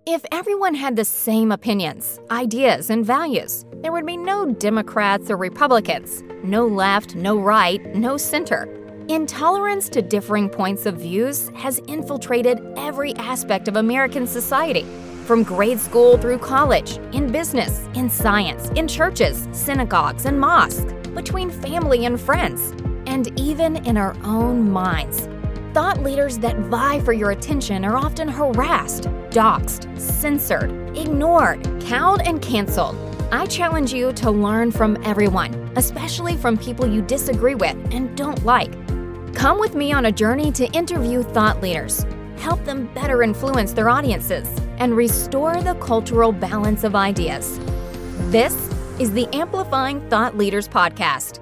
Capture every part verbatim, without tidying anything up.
If everyone had the same opinions, ideas, and values, there would be no Democrats or Republicans, no left, no right, no center. Intolerance to differing points of views has infiltrated every aspect of American society, from grade school through college, in business, in science, in churches, synagogues, and mosques, between family and friends, and even in our own minds. Thought leaders that vie for your attention are often harassed, doxxed, censored, ignored, cowed, and canceled. I challenge you to learn from everyone, especially from people you disagree with and don't like. Come with me on a journey to interview thought leaders, help them better influence their audiences, and restore the cultural balance of ideas. This is the Amplifying Thought Leaders Podcast.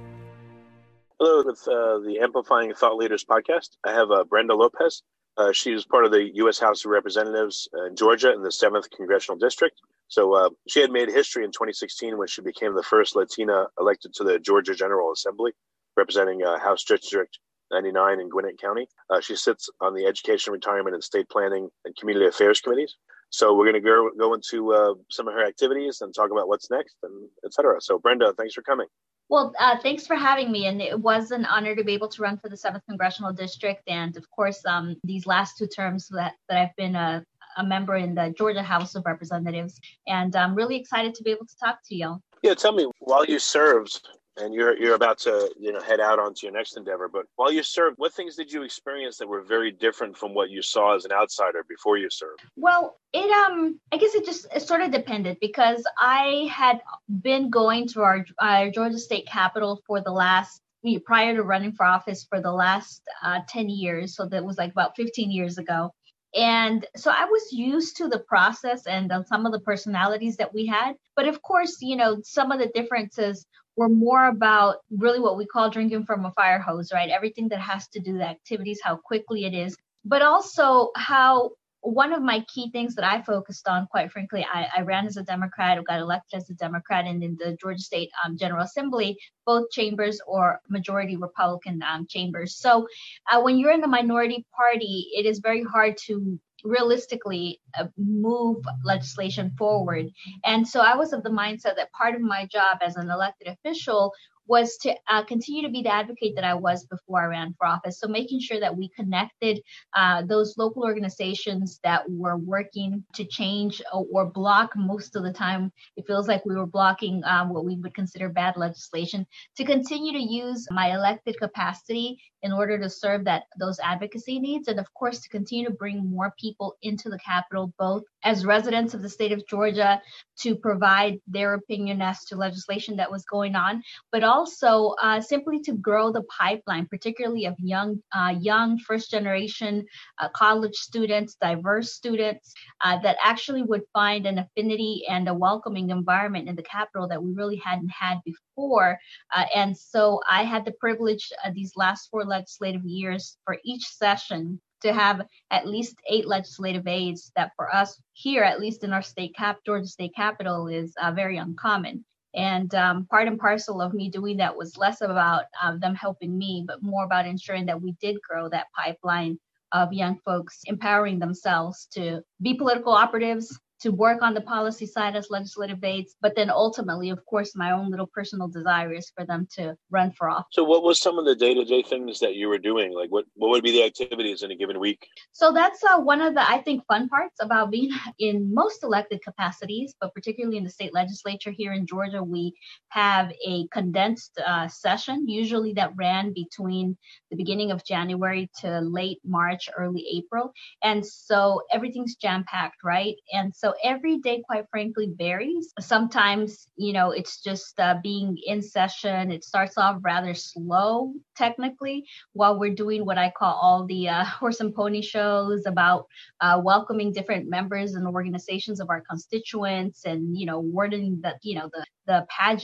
Hello, with uh, the Amplifying Thought Leaders Podcast. I have uh, Brenda Lopez. Uh, she is part of the U S House of Representatives uh, in Georgia in the seventh Congressional District. So uh, she had made history in twenty sixteen when she became the first Latina elected to the Georgia General Assembly, representing uh, House District ninety-nine in Gwinnett County. Uh, she sits on the Education, Retirement, and State Planning and Community Affairs Committees. So we're going to go, go into uh, some of her activities and talk about what's next, and et cetera. So Brenda, thanks for coming. Well, uh, thanks for having me. And it was an honor to be able to run for the seventh Congressional District. And of course, um, these last two terms that, that I've been a, a member in the Georgia House of Representatives. And I'm really excited to be able to talk to y'all. Yeah, tell me, while you served, and you're you're about to you know head out onto your next endeavor, but while you served, what things did you experience that were very different from what you saw as an outsider before you served? Well, it um I guess it just it sort of depended, because I had been going to our, our Georgia State Capitol for the last prior to running for office for the last uh, ten years, so that was like about fifteen years ago. And so I was used to the process and uh, some of the personalities that we had. But of course, you know, some of the differences were more about really what we call drinking from a fire hose, right? Everything that has to do with activities, how quickly it is, but also how one of my key things that I focused on, quite frankly, I, I ran as a Democrat, I got elected as a Democrat, and in the Georgia State um, General Assembly, both chambers or majority Republican um, chambers. So uh, when you're in the minority party, it is very hard to realistically uh, move legislation forward. And so I was of the mindset that part of my job as an elected official was to uh, continue to be the advocate that I was before I ran for office. So making sure that we connected uh, those local organizations that were working to change or, or block, most of the time, it feels like we were blocking um, what we would consider bad legislation, to continue to use my elected capacity in order to serve that those advocacy needs. And of course, to continue to bring more people into the Capitol, both as residents of the state of Georgia, to provide their opinion as to legislation that was going on, but also uh, simply to grow the pipeline, particularly of young, uh, young first generation uh, college students, diverse students uh, that actually would find an affinity and a welcoming environment in the Capitol that we really hadn't had before. Uh, and so I had the privilege uh, these last four legislative years for each session to have at least eight legislative aides that for us here, at least in our state cap, Georgia State Capitol, is uh, very uncommon. And um, part and parcel of me doing that was less about uh, them helping me, but more about ensuring that we did grow that pipeline of young folks empowering themselves to be political operatives, to work on the policy side as legislative aides, but then ultimately, of course, my own little personal desire is for them to run for office. So what was some of the day-to-day things that you were doing? Like what, what would be the activities in a given week? So that's uh, one of the, I think, fun parts about being in most elected capacities, but particularly in the state legislature here in Georgia, we have a condensed uh, session, usually that ran between the beginning of January to late March, early April. And so everything's jam-packed, right? And so every day, quite frankly, varies. Sometimes, you know, it's just uh, being in session. It starts off rather slow, technically, while we're doing what I call all the uh, horse and pony shows about uh, welcoming different members and organizations of our constituents and, you know, wording the, you know, the, the pageant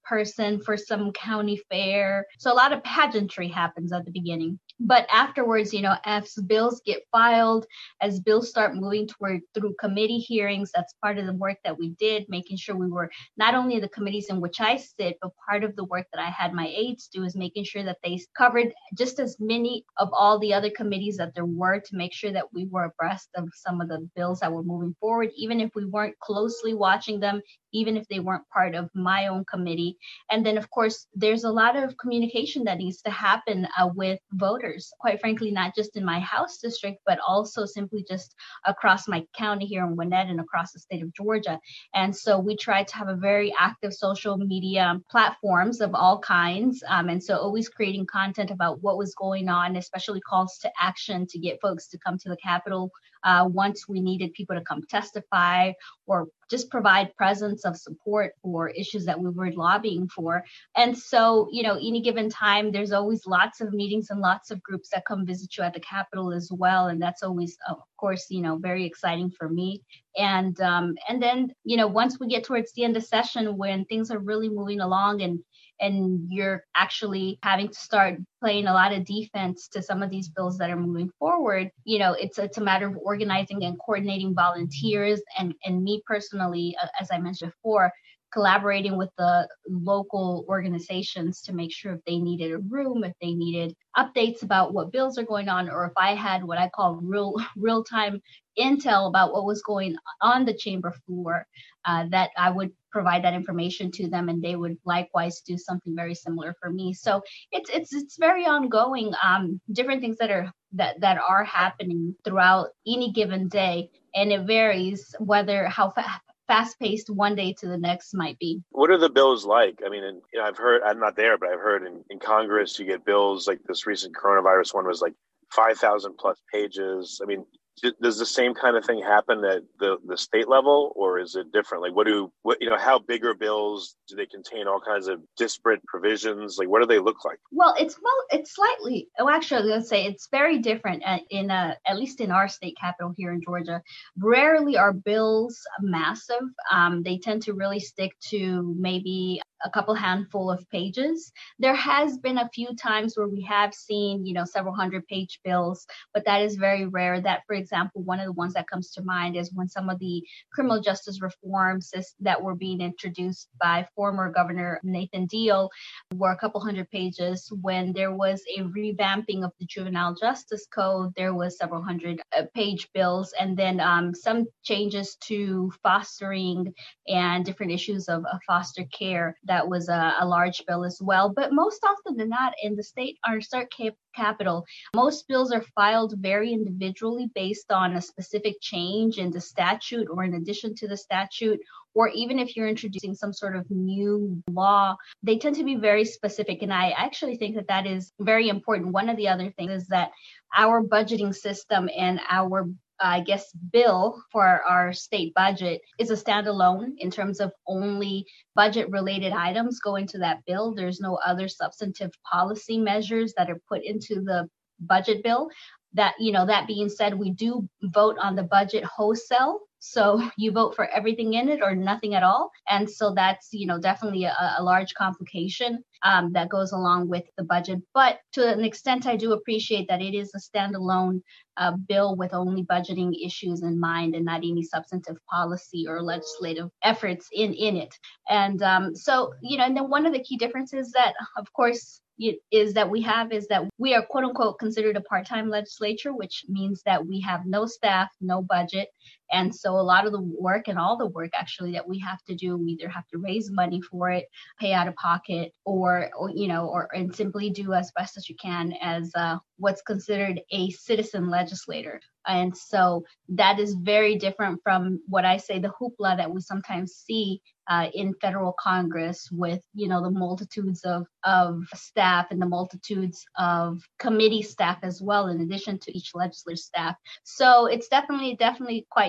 person for some county fair. So a lot of pageantry happens at the beginning. But afterwards, you know, as bills get filed, as bills start moving toward through committee hearings, that's part of the work that we did, making sure we were not only the committees in which I sit, but part of the work that I had my aides do is making sure that they covered just as many of all the other committees that there were to make sure that we were abreast of some of the bills that were moving forward, even if we weren't closely watching them, even if they weren't part of my own committee. And then, of course, there's a lot of communication that needs to happen uh, with voters, quite frankly, not just in my House district, but also simply just across my county here in Gwinnett and across the state of Georgia. And so we try to have a very active social media platforms of all kinds. Um, and so always creating content about what was going on, especially calls to action to get folks to come to the Capitol uh, once we needed people to come testify or just provide presence of support for issues that we were lobbying for. And so, you know, any given time, there's always lots of meetings and lots of groups that come visit you at the Capitol as well. And that's always, of course, you know, very exciting for me. And um, and then, you know, once we get towards the end of session, when things are really moving along and and you're actually having to start playing a lot of defense to some of these bills that are moving forward, you know, it's it's a matter of organizing and coordinating volunteers and, and me personally, uh, as I mentioned before, collaborating with the local organizations to make sure if they needed a room, if they needed updates about what bills are going on, or if I had what I call real real-time intel about what was going on the chamber floor, uh, that I would provide that information to them, and they would likewise do something very similar for me. So it's it's it's very ongoing. Um, different things that are that that are happening throughout any given day, and it varies whether how fast. fast-paced one day to the next might be. What are the bills like? I mean, and, you know, I've heard, I'm not there, but I've heard in, in Congress, you get bills like this recent coronavirus one was like five thousand plus pages. I mean, does the same kind of thing happen at the, the state level, or is it different? Like, what do, what, you know, how big are bills? Do they contain all kinds of disparate provisions? Like, what do they look like? Well, it's, well, it's slightly, oh, actually, let's say it's very different at, in, uh, at least in our state capital here in Georgia. Rarely are bills massive. Um, they tend to really stick to maybe a couple handful of pages. There has been a few times where we have seen, you know, several hundred page bills, but that is very rare. That, for example, one of the ones that comes to mind is when some of the criminal justice reforms that were being introduced by former Governor Nathan Deal were a couple hundred pages. When there was a revamping of the Juvenile Justice Code, there was several hundred page bills. And then um, some changes to fostering and different issues of, of foster care. That was a, a large bill as well. But most often than not, in the state, our state cap- capital, most bills are filed very individually based on a specific change in the statute or in addition to the statute, or even if you're introducing some sort of new law, they tend to be very specific. And I actually think that that is very important. One of the other things is that our budgeting system and our I guess, bill for our state budget is a standalone in terms of only budget related items go into that bill. There's no other substantive policy measures that are put into the budget bill. That, you know, that being said, we do vote on the budget wholesale. So you vote for everything in it or nothing at all. And so that's, you know, definitely a, a large complication um, that goes along with the budget. But to an extent, I do appreciate that it is a standalone uh, bill with only budgeting issues in mind and not any substantive policy or legislative efforts in, in it. And um, so, you know, and then one of the key differences that, of course, is that we have is that we are quote unquote considered a part-time legislature, which means that we have no staff, no budget. And so a lot of the work and all the work actually that we have to do, we either have to raise money for it, pay out of pocket, or, or you know, or and simply do as best as you can as uh, what's considered a citizen legislator. And so that is very different from what I say, the hoopla that we sometimes see uh, in federal Congress with, you know, the multitudes of, of staff and the multitudes of committee staff as well, in addition to each legislative staff. So it's definitely, definitely quite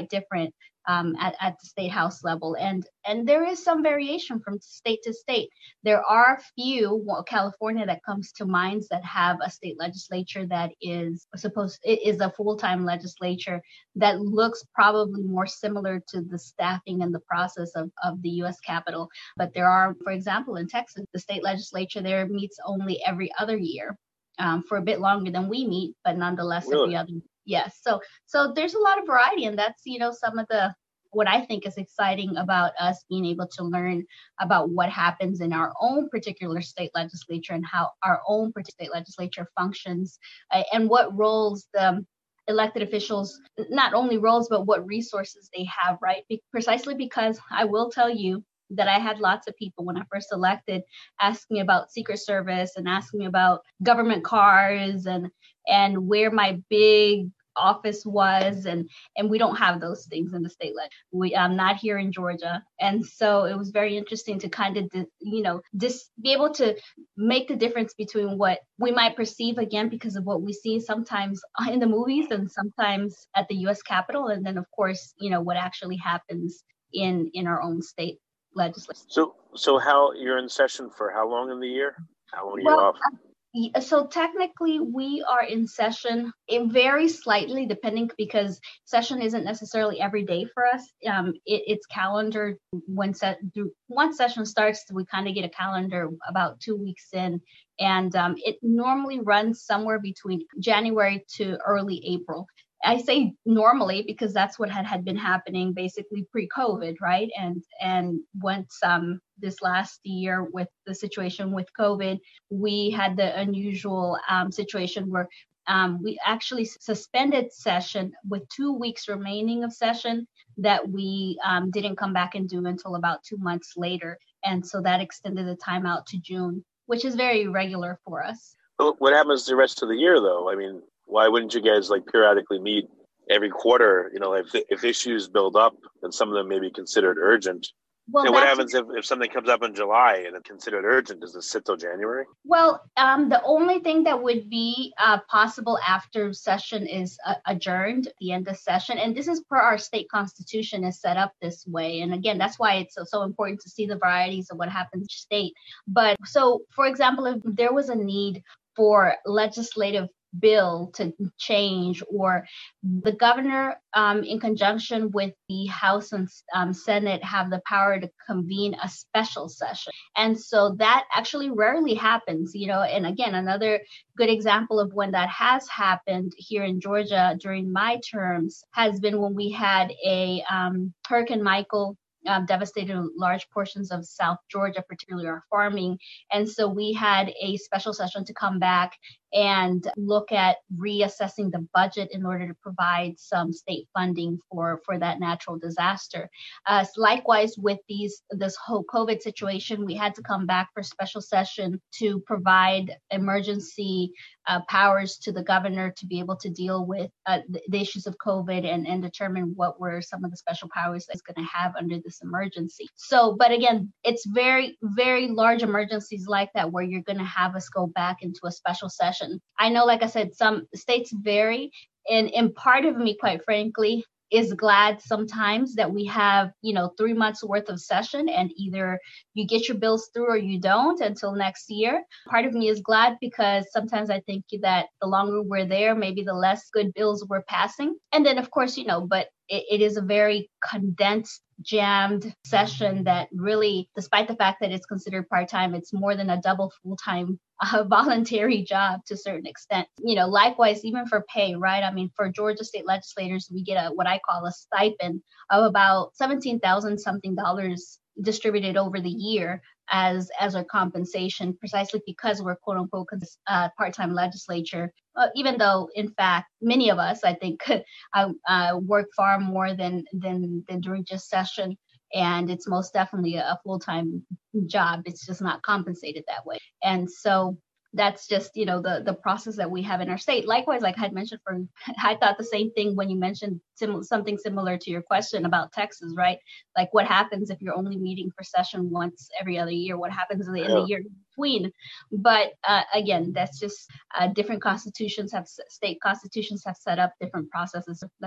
quite different um, at, at the state house level. And, and there is some variation from state to state. There are few, well, California that comes to mind, that have a state legislature that is supposed, it is a full-time legislature that looks probably more similar to the staffing and the process of, of the U S Capitol. But there are, for example, in Texas, the state legislature there meets only every other year. Um, for a bit longer than we meet, but nonetheless Really? every other. Yes. So so there's a lot of variety, and that's, you know, some of the what I think is exciting about us being able to learn about what happens in our own particular state legislature and how our own particular state legislature functions, uh, and what roles the elected officials, not only roles, but what resources they have, right? Be- precisely because I will tell you that I had lots of people when I first elected asking me about Secret Service and asking me about government cars and and where my big office was, and and we don't have those things in the state leg. We I'm not here in Georgia, and so it was very interesting to kind of di- you know just be able to make the difference between what we might perceive, again because of what we see sometimes in the movies and sometimes at the U S Capitol, and then of course you know what actually happens in in our own state legislature. So, so how you're in session for how long in the year? How long are Well, you off? uh, So technically we are in session. It varies slightly depending, because session isn't necessarily every day for us. Um, it, it's calendar when set, once session starts, we kind of get a calendar about two weeks in. And um, it normally runs somewhere between January to early April. I say normally because that's what had, had been happening basically pre-COVID, right? And and once um, this last year with the situation with COVID, we had the unusual um, situation where um, we actually suspended session with two weeks remaining of session that we um, didn't come back and do until about two months later. And so that extended the time out to June, which is very irregular for us. Well, what happens the rest of the year, though? I mean, why wouldn't you guys like periodically meet every quarter? You know, if if issues build up and some of them may be considered urgent. Well, and what happens if, if something comes up in July and it's considered urgent? Does it sit till January? Well, um, the only thing that would be uh, possible after session is uh, adjourned at the end of session. And this is per our state constitution is set up this way. And again, that's why it's so, so important to see the varieties of what happens in each state. But so, for example, if there was a need for legislative bill to change, or the governor um, in conjunction with the House and um, Senate have the power to convene a special session. And so that actually rarely happens, you know, and again, another good example of when that has happened here in Georgia during my terms has been when we had a um, Hurricane Michael Um, devastated large portions of South Georgia, particularly our farming. And so we had a special session to come back and look at reassessing the budget in order to provide some state funding for, for that natural disaster. Uh, so likewise, with these this whole COVID situation, we had to come back for special session to provide emergency uh, powers to the governor to be able to deal with uh, the, the issues of COVID and, and determine what were some of the special powers that it's going to have under this emergency. So, but again, it's very, very large emergencies like that where you're going to have us go back into a special session. I know, like I said, some states vary, and, and part of me, quite frankly, is glad sometimes that we have, you know, three months worth of session and either you get your bills through or you don't until next year. Part of me is glad because sometimes I think that the longer we're there, maybe the less good bills we're passing. And then, of course, you know, but it, it is a very condensed, jammed session that really, despite the fact that it's considered part-time, it's more than a double full-time uh, voluntary job to a certain extent. You know, likewise, even for pay, right? I mean, for Georgia state legislators, we get a what I call a stipend of about seventeen thousand something dollars distributed over the year as as our compensation, precisely because we're quote unquote uh, part-time legislature. Uh, even though, in fact, many of us, I think, uh, uh, work far more than than than during just session. And it's most definitely a full-time job. It's just not compensated that way. And so that's just, you know, the the process that we have in our state. Likewise, like I had mentioned, for I thought the same thing when you mentioned sim- something similar to your question about Texas, right? Like what happens if you're only meeting for session once every other year? What happens in the, in the year in between? But uh, again, that's just uh, different constitutions have state constitutions have set up different processes of legislation.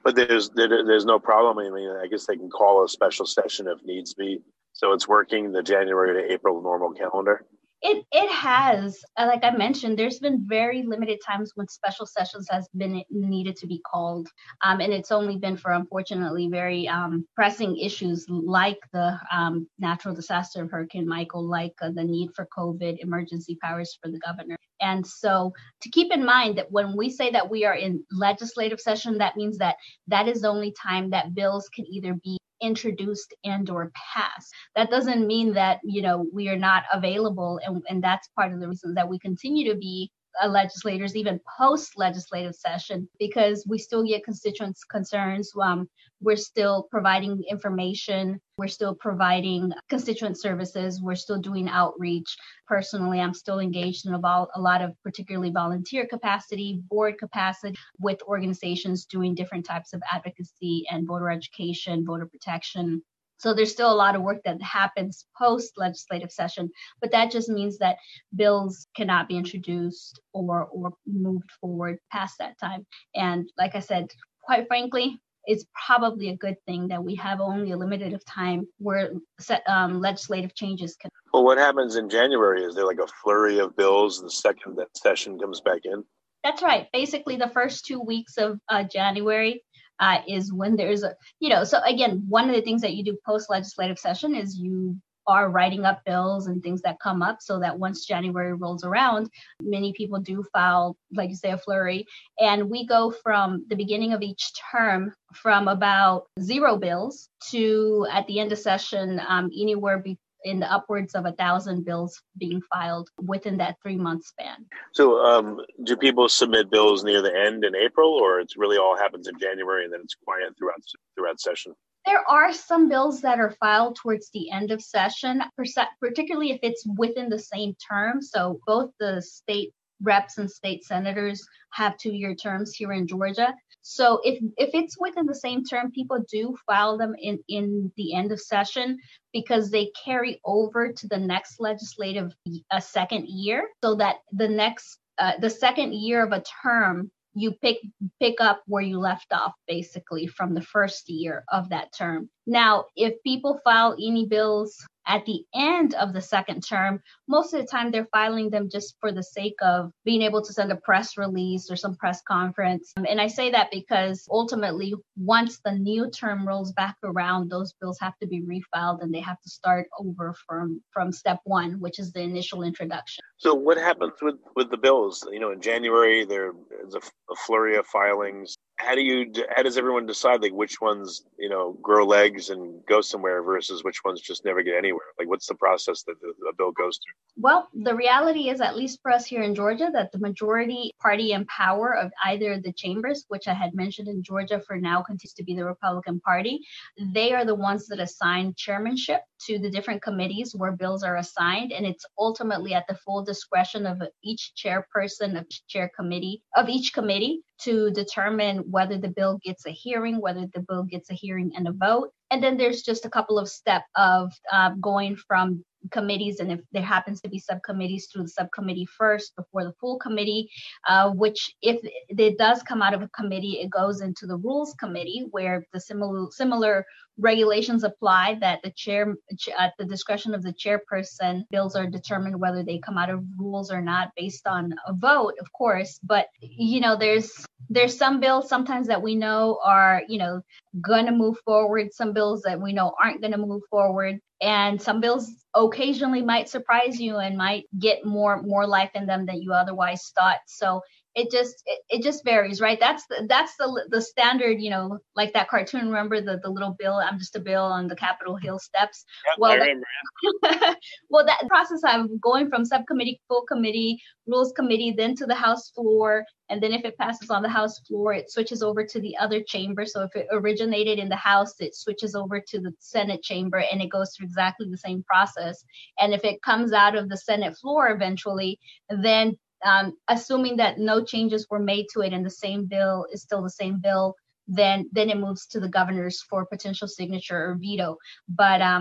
But there's there, there's no problem. I mean, I guess they can call a special session if needs be. So it's working the January to April normal calendar. It it has, uh, like I mentioned, there's been very limited times when special sessions has been needed to be called, um, and it's only been for unfortunately very um, pressing issues like the um, natural disaster of Hurricane Michael, like uh, the need for COVID emergency powers for the governor. And so to keep in mind that when we say that we are in legislative session, that means that that is the only time that bills can either be introduced and or passed. That doesn't mean that, you know, we are not available. And, and that's part of the reason that we continue to be uh, legislators, even post legislative session, because we still get constituents' concerns. Um, we're still providing information. We're still providing constituent services. We're still doing outreach. Personally, I'm still engaged in about a lot of particularly volunteer capacity, board capacity with organizations doing different types of advocacy and voter education, voter protection. So there's still a lot of work that happens post legislative session, but that just means that bills cannot be introduced or or moved forward past that time. And like I said, quite frankly, it's probably a good thing that we have only a limited of time where set, um, legislative changes can. Well, what happens in January? Is there like a flurry of bills the second that session comes back in? That's right. Basically, the first two weeks of uh, January uh, is when there's a, you know, so again, one of the things that you do post legislative session is you are writing up bills and things that come up so that once January rolls around, many people do file, like you say, a flurry. And we go from the beginning of each term from about zero bills to at the end of session, um, anywhere be- in the upwards of a thousand bills being filed within that three month span. So um, do people submit bills near the end in April, or it's really all happens in January and then it's quiet throughout throughout session? There are some bills that are filed towards the end of session, particularly if it's within the same term. So both the state reps and state senators have two-year terms here in Georgia. So if if it's within the same term, people do file them in, in the end of session because they carry over to the next legislative a second year, so that the next uh, the second year of a term, you pick pick up where you left off, basically, from the first year of that term. Now, if people file any bills at the end of the second term, most of the time they're filing them just for the sake of being able to send a press release or some press conference. And I say that because ultimately, once the new term rolls back around, those bills have to be refiled and they have to start over from, from step one, which is the initial introduction. So what happens with, with the bills? You know, in January, there is a, a flurry of filings. How do you, how does everyone decide, like, which ones, you know, grow legs and go somewhere versus which ones just never get anywhere? Like, what's the process that the, the bill goes through? Well, the reality is, at least for us here in Georgia, that the majority party in power of either the chambers, which I had mentioned in Georgia for now continues to be the Republican Party, they are the ones that assign chairmanship to the different committees where bills are assigned. And it's ultimately at the full discretion of each chairperson of each chair committee of each committee to determine whether the bill gets a hearing, whether the bill gets a hearing and a vote. And then there's just a couple of steps of uh, going from committees, and if there happens to be subcommittees, through the subcommittee first before the full committee, uh, which if it does come out of a committee, it goes into the rules committee where the similar similar regulations apply, that the chair, at the discretion of the chairperson, bills are determined whether they come out of rules or not based on a vote, of course. But, you know, there's there's some bills sometimes that we know are, you know, going to move forward, some bills that we know aren't going to move forward. And some bills occasionally might surprise you and might get more more life in them than you otherwise thought. So it just it, it just varies, right? That's the, that's the the standard, you know, like that cartoon. Remember the, the little bill, I'm just a bill on the Capitol Hill steps. Yep, well, I remember. That, well, that process of going from subcommittee, full committee, rules committee, then to the House floor. And then if it passes on the House floor, it switches over to the other chamber. So if it originated in the House, it switches over to the Senate chamber, and it goes through exactly the same process. And if it comes out of the Senate floor eventually, then um, assuming that no changes were made to it and the same bill is still the same bill, then then it moves to the governors for potential signature or veto. But um,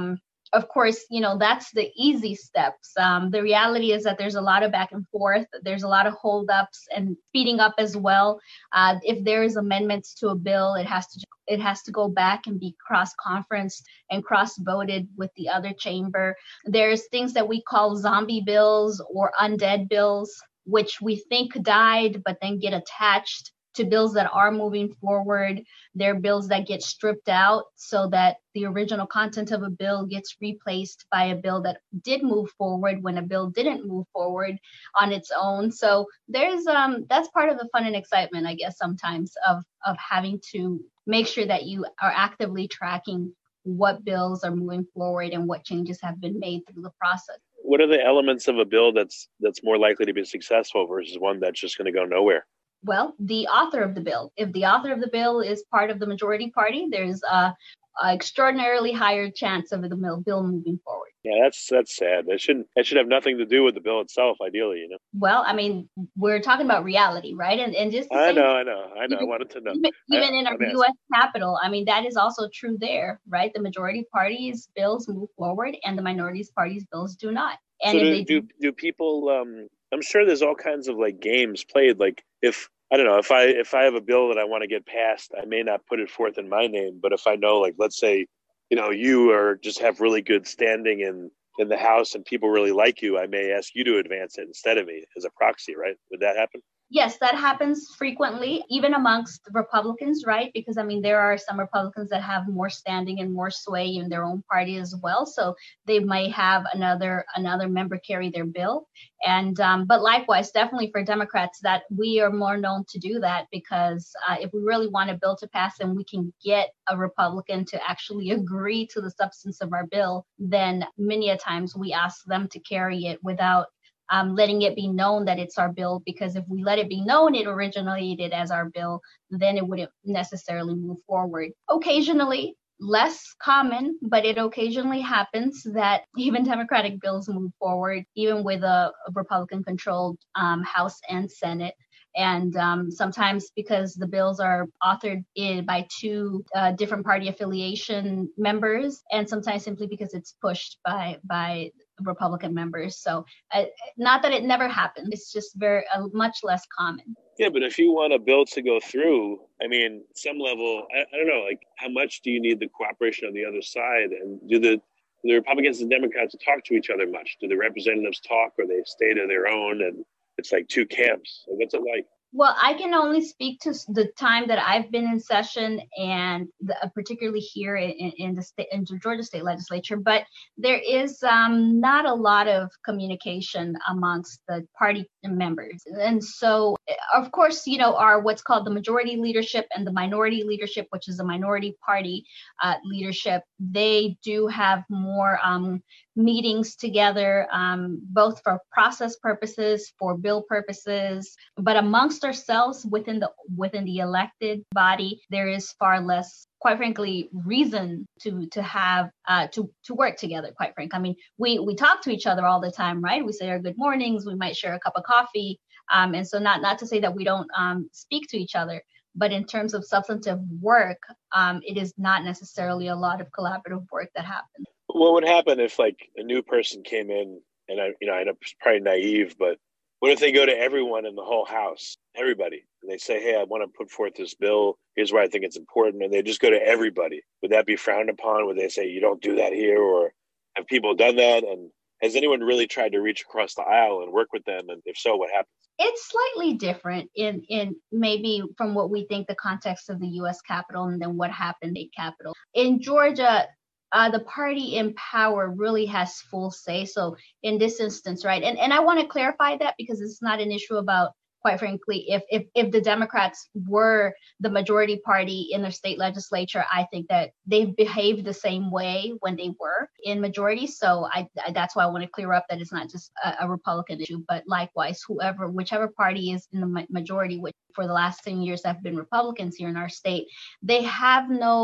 of course, you know, that's the easy steps. Um, the reality is that there's a lot of back and forth. There's a lot of holdups and speeding up as well. Uh, if there is amendments to a bill, it has to it has to go back and be cross-conferenced and cross-voted with the other chamber. There's things that we call zombie bills or undead bills, which we think died, but then get attached to bills that are moving forward. There are bills that get stripped out so that the original content of a bill gets replaced by a bill that did move forward when a bill didn't move forward on its own. So there's um that's part of the fun and excitement, I guess, sometimes of of having to make sure that you are actively tracking what bills are moving forward and what changes have been made through the process. What are the elements of a bill that's that's more likely to be successful versus one that's just going to go nowhere? Well, the author of the bill. If the author of the bill is part of the majority party, there's a, a extraordinarily higher chance of the bill moving forward. Yeah, that's that's sad. That shouldn't that should have nothing to do with the bill itself, ideally, you know. Well, I mean, we're talking about reality, right? And and just I know, I know, I know. I wanted to know. Even, even I, in our I'm U S Capitol, I mean, that is also true there, right? The majority party's bills move forward, and the minorities party's bills do not. And so if do, they do do people? Um, I'm sure there's all kinds of like games played. Like if I don't know if I if I have a bill that I want to get passed, I may not put it forth in my name, but if I know, like, let's say, you know, you are just have really good standing in in the House and people really like you, I may ask you to advance it instead of me as a proxy, right? Would that happen? Yes, that happens frequently, even amongst Republicans, right? Because, I mean, there are some Republicans that have more standing and more sway in their own party as well. So they might have another another member carry their bill. And um, but likewise, definitely for Democrats, that we are more known to do that because uh, if we really want a bill to pass and we can get a Republican to actually agree to the substance of our bill, then many a times we ask them to carry it without Um, letting it be known that it's our bill, because if we let it be known it originated as our bill, then it wouldn't necessarily move forward. Occasionally, less common, but it occasionally happens that even Democratic bills move forward, even with a, a Republican-controlled um, House and Senate. And um, sometimes because the bills are authored in, by two uh, different party affiliation members, and sometimes simply because it's pushed by by Republican members. So uh, not that it never happens, it's just very uh, much less common. Yeah, but if you want a bill to go through, I mean, some level, I, I don't know, like how much do you need the cooperation on the other side? And do the, do the Republicans and Democrats talk to each other much? Do the representatives talk, or they stay to their own and it's like two camps? What's it like? Well, I can only speak to the time that I've been in session, and the, uh, particularly here in, in the state, in the Georgia State Legislature. But there is um, not a lot of communication amongst the party members, and so of course, you know, our what's called the majority leadership and the minority leadership, which is the minority party uh, leadership. They do have more um, meetings together, um, both for process purposes, for bill purposes, but amongst ourselves within the within the elected body, there is far less, quite frankly, reason to to have uh, to to work together. Quite frankly, I mean, we we talk to each other all the time, right? We say our good mornings. We might share a cup of coffee, um, and so not not to say that we don't um, speak to each other, but in terms of substantive work, um, it is not necessarily a lot of collaborative work that happens. What would happen if like a new person came in, and I, you know, I know it's probably naive, but what if they go to everyone in the whole House, everybody, and they say, hey, I want to put forth this bill. Here's why I think it's important. And they just go to everybody. Would that be frowned upon? Would they say, you don't do that here? Or have people done that? And has anyone really tried to reach across the aisle and work with them? And if so, what happens? It's slightly different in, in maybe from what we think the context of the U S Capitol and then what happened at Capitol. In Georgia, Uh, the party in power really has full say. So in this instance, right, and, and I want to clarify that because it's not an issue about, quite frankly, if, if if the Democrats were the majority party in their state legislature, I think that they've behaved the same way when they were in majority. So I, I that's why I want to clear up that it's not just a, a Republican issue, but likewise, whoever, whichever party is in the majority, which for the last ten years have been Republicans here in our state, they have no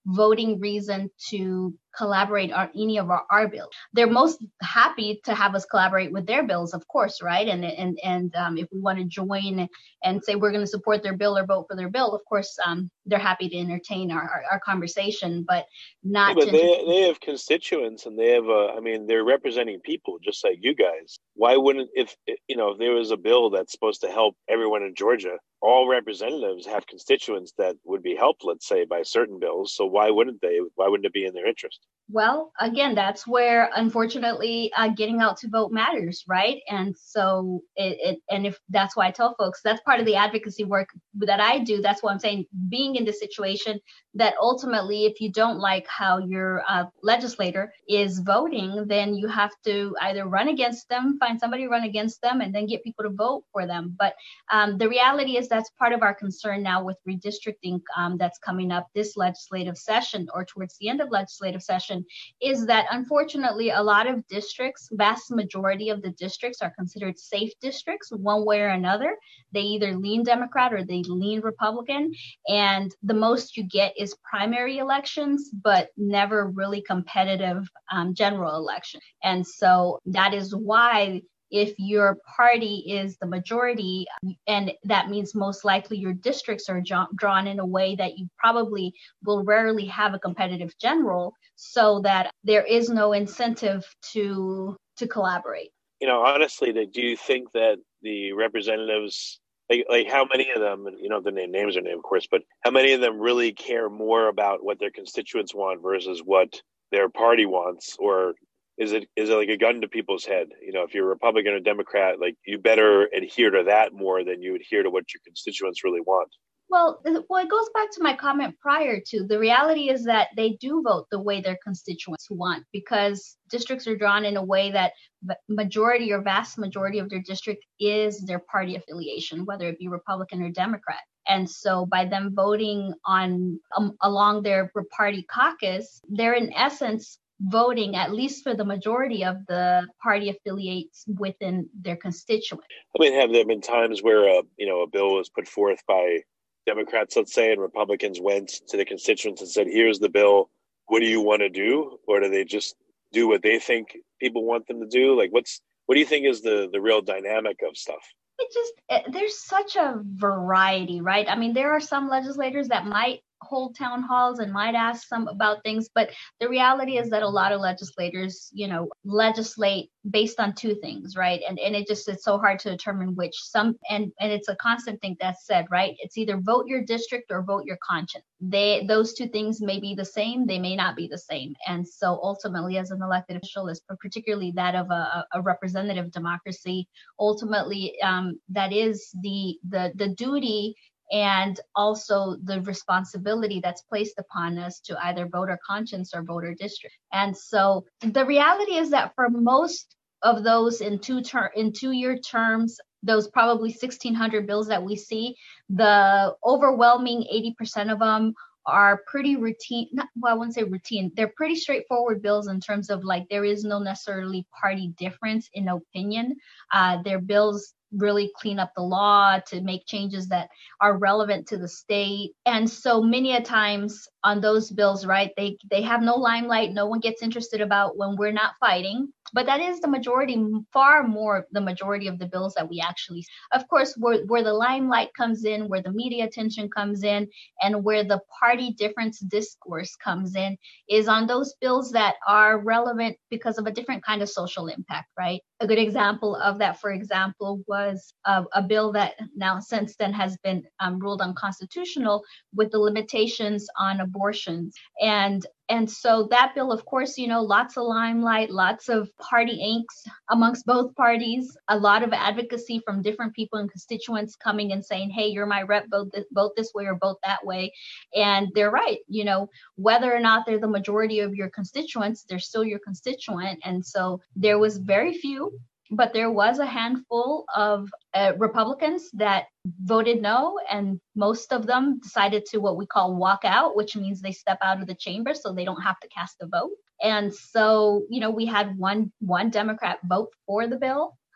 voting reason to collaborate on any of our, our bills. They're most happy to have us collaborate with their bills, of course, right? And and and um, if we want to join and say we're going to support their bill or vote for their bill, of course, um, they're happy to entertain our, our, our conversation, but not. Yeah, but to they they have constituents, and they have a. I mean, they're representing people just like you guys. Why wouldn't if you know if there was a bill that's supposed to help everyone in Georgia? All representatives have constituents that would be helped, let's say, by certain bills. So why wouldn't they? Why wouldn't it be in their interest? Well, again, that's where, unfortunately, uh, getting out to vote matters, right? And so, it, it and if that's why I tell folks, that's part of the advocacy work that I do. That's why I'm saying, being in this situation, that ultimately, if you don't like how your uh, legislator is voting, then you have to either run against them, find somebody to run against them, and then get people to vote for them. But um, the reality is that's part of our concern now with redistricting um, that's coming up this legislative session or towards the end of legislative session, is that unfortunately a lot of districts, vast majority of the districts are considered safe districts one way or another. They either lean Democrat or they lean Republican. And the most you get is primary elections, but never really competitive um, general election. And so that is why if your party is the majority, and that means most likely your districts are jo- drawn in a way that you probably will rarely have a competitive general, so that there is no incentive to to collaborate. You know, honestly, do you think that the representatives, like, like how many of them, and you don't have to name names or name, of course, but how many of them really care more about what their constituents want versus what their party wants? Or Is it is it like a gun to people's head? You know, if you're a Republican or Democrat, like you better adhere to that more than you adhere to what your constituents really want. Well, well, it goes back to my comment prior to the reality is that they do vote the way their constituents want, because districts are drawn in a way that the majority or vast majority of their district is their party affiliation, whether it be Republican or Democrat. And so by them voting on um, along their party caucus, they're in essence voting, at least for the majority of the party affiliates within their constituent. I mean, have there been times where a, you know, a bill was put forth by Democrats, let's say, and Republicans went to the constituents and said, here's the bill, what do you want to do? Or do they just do what they think people want them to do? Like, what's what do you think is the, the real dynamic of stuff? It just, it, there's such a variety, right? I mean, there are some legislators that might hold town halls and might ask some about things, but the reality is that a lot of legislators, you know, legislate based on two things, right? And and it just, it's so hard to determine which. Some, and and it's a constant thing that's said, right? It's either vote your district or vote your conscience. They, those two things may be the same, they may not be the same. And so ultimately, as an elected official, is particularly that of a, a representative democracy, ultimately um, that is the the the duty and also the responsibility that's placed upon us to either vote our conscience or vote our district. And so the reality is that for most of those in two ter- in two-year terms, those probably sixteen hundred bills that we see, the overwhelming eighty percent of them are pretty routine. Not, well, I wouldn't say routine. They're pretty straightforward bills in terms of, like, there is no necessarily party difference in opinion. Uh, they're bills really clean up the law to make changes that are relevant to the state. And so many a times on those bills, right, they they have no limelight. No one gets interested about when we're not fighting. But that is the majority, far more the majority of the bills that we actually see. Of course, where, where the limelight comes in, where the media attention comes in, and where the party difference discourse comes in is on those bills that are relevant because of a different kind of social impact, right? A good example of that, for example, was a, a bill that now since then has been um, ruled unconstitutional with the limitations on abortions. And And so that bill, of course, you know, lots of limelight, lots of party angst amongst both parties, a lot of advocacy from different people and constituents coming and saying, hey, you're my rep, vote this, vote this way or vote that way. And they're right. You know, whether or not they're the majority of your constituents, they're still your constituent. And so there was very few, but there was a handful of uh, Republicans that voted no, and most of them decided to what we call walk out, which means they step out of the chamber so they don't have to cast a vote. And so, you know, we had one one Democrat vote for the bill,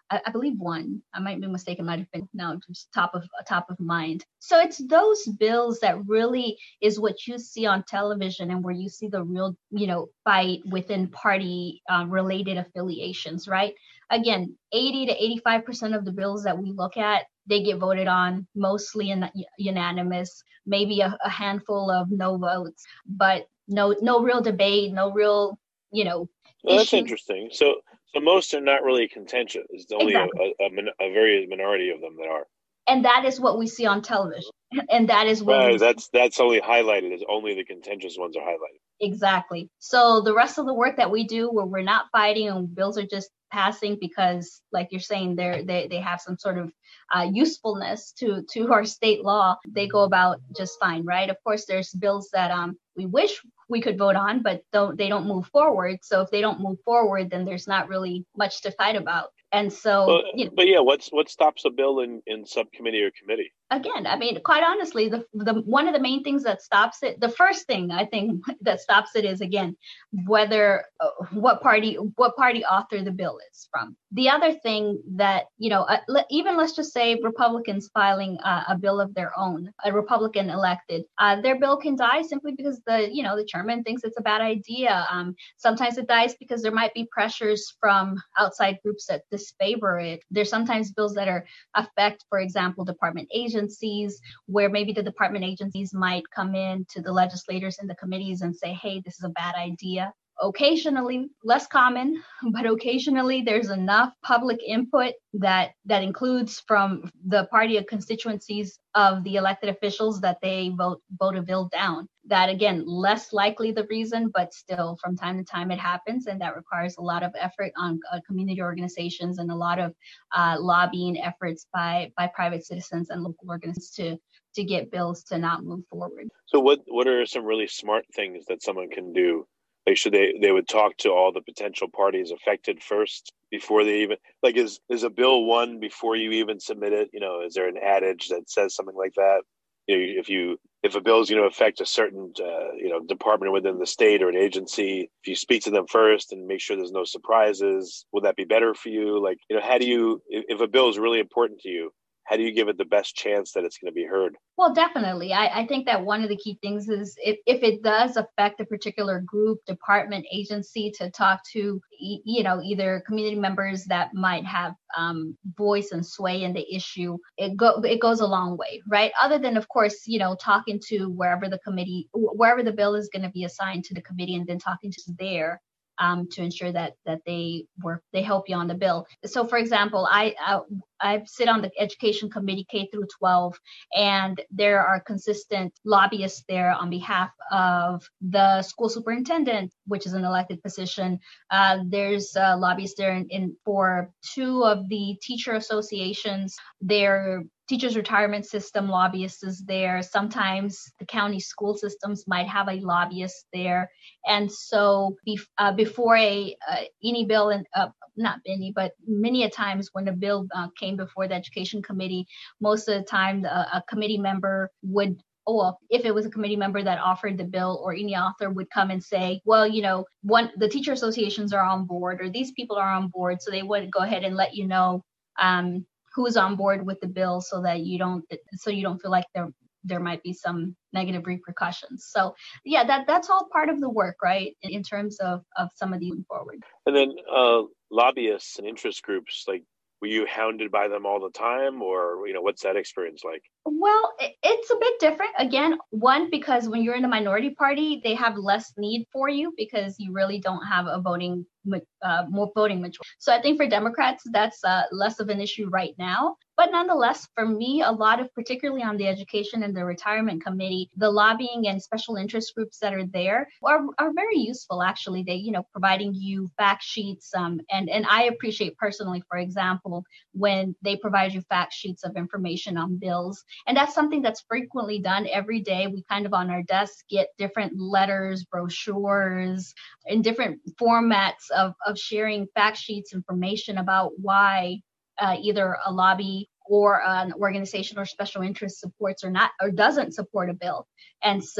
I, I believe one. I might be mistaken. Might have been now just top of top of mind. So it's those bills that really is what you see on television and where you see the real, you know, fight within party uh, related affiliations, right? Again, eighty to eighty-five percent of the bills that we look at, they get voted on mostly in unanimous, maybe a, a handful of no votes, but no no real debate, no real, you know, well, that's issue. interesting. So so most are not really contentious. It's only exactly. a, a, a, a very minority of them that are. And that is what we see on television. And that is what right. we That's see. that's only highlighted as only the contentious ones are highlighted. Exactly. So the rest of the work that we do where we're not fighting and bills are just passing because, like you're saying, they're, they they have some sort of uh, usefulness to to our state law, they go about just fine, right? Of course, there's bills that um we wish we could vote on, but don't they don't move forward. So if they don't move forward, then there's not really much to fight about. And so, well, you know, but yeah, what's what stops a bill in, in subcommittee or committee? Again, I mean, quite honestly, the the one of the main things that stops it, the first thing I think that stops it is again whether uh, what party what party author the bill is from. The other thing that you know, uh, le- even let's just say Republicans filing uh, a bill of their own, a Republican elected, uh, their bill can die simply because the you know the chairman thinks it's a bad idea. Um, sometimes it dies because there might be pressures from outside groups that disfavor it. There's sometimes bills that are affect, for example, department agents. Agencies where maybe the department agencies might come in to the legislators and the committees and say, hey, this is a bad idea. Occasionally, less common, but occasionally there's enough public input that that includes from the party of constituencies of the elected officials that they vote vote a bill down. That again, less likely the reason, but still from time to time it happens, and that requires a lot of effort on uh, community organizations and a lot of uh, lobbying efforts by by private citizens and local organizations to to get bills to not move forward. So what what are some really smart things that someone can do? Like, should they, they would talk to all the potential parties affected first before they even, like, is, is a bill won before you even submit it? You know, is there an adage that says something like that? You know, if you, if a bill is going to affect a certain, uh, you know, department within the state or an agency, if you speak to them first and make sure there's no surprises, will that be better for you? Like, you know, how do you, if, if a bill is really important to you, how do you give it the best chance that it's going to be heard? Well, definitely. I, I think that one of the key things is if, if it does affect a particular group, department, agency, to talk to, you know, either community members that might have um, voice and sway in the issue, it go it goes a long way, right? Other than, of course, you know, talking to wherever the committee, wherever the bill is going to be assigned to the committee, and then talking to there. Um, to ensure that that they work, they help you on the bill. So, for example, I, I I sit on the education committee K through twelve, and there are consistent lobbyists there on behalf of the school superintendent, which is an elected position. Uh, there's uh, lobbyists there in, in for two of the teacher associations. Their teachers retirement system lobbyist is there. Sometimes the county school systems might have a lobbyist there. And so bef- uh, before a uh, any bill, and uh, not any, but many a times when a bill uh, came before the education committee, most of the time the, a committee member would Oh, well, if it was a committee member that offered the bill, or any author would come and say, well, you know, one, the teacher associations are on board, or these people are on board. So they would go ahead and let you know um, who's on board with the bill, so that you don't, so you don't feel like there there might be some negative repercussions. So yeah, that that's all part of the work, right? In, in terms of, of some of these moving forward. And then uh, lobbyists and interest groups, like, were you hounded by them all the time, or, you know, what's that experience like? Well, it's a bit different. Again, one, because when you're in the minority party, they have less need for you because you really don't have a voting, uh, more voting majority. So I think for Democrats, that's uh, less of an issue right now. But nonetheless, for me, a lot of, particularly on the education and the retirement committee, the lobbying and special interest groups that are there are, are very useful, actually. They, you know, providing you fact sheets. Um, and, and I appreciate personally, for example, when they provide you fact sheets of information on bills. And that's something that's frequently done every day. We kind of on our desk get different letters, brochures, in different formats of, of sharing fact sheets, information about why uh, either a lobby or an organization or special interest supports or not, or doesn't support a bill. And so